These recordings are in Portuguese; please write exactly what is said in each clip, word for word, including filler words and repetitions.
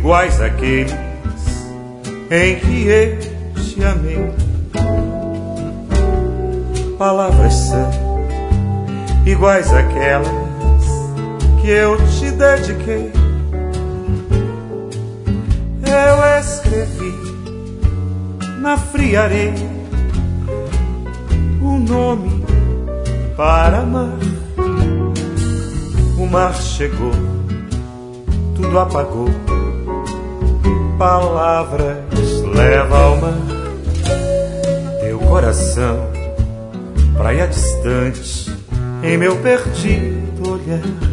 iguais àqueles em que eu te amei. Palavras são iguais àquelas que eu te dediquei. Eu escrevi na fria areia um nome para amar. O mar chegou, tudo apagou. Palavras leva ao mar. Teu coração, praia distante, em meu perdido olhar.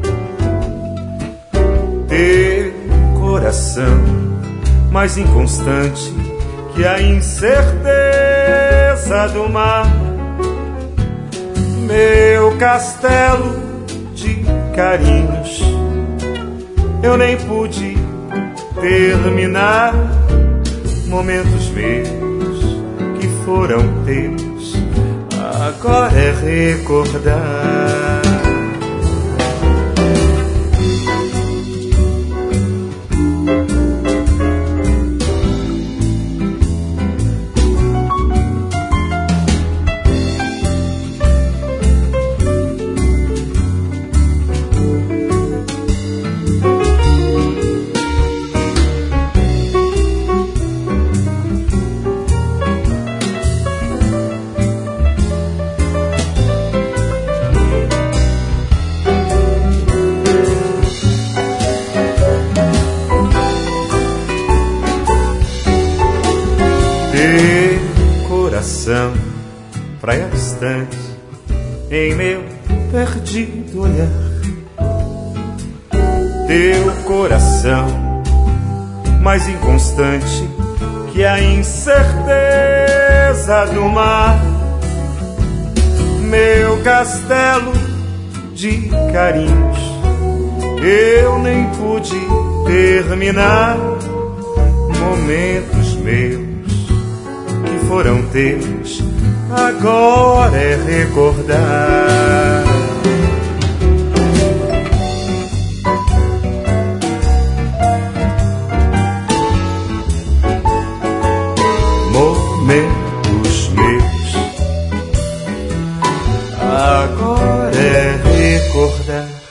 Teu coração, mais inconstante que a incerteza do mar. Meu castelo de carinhos, eu nem pude terminar. Momentos meus que foram teus, agora é recordar. Coração, praia distante, em meu perdido olhar. Teu coração, mais inconstante que a incerteza do mar. Meu castelo de carinhos, eu nem pude terminar. Momentos meus foram teus, agora é recordar. Momentos meus, agora é recordar.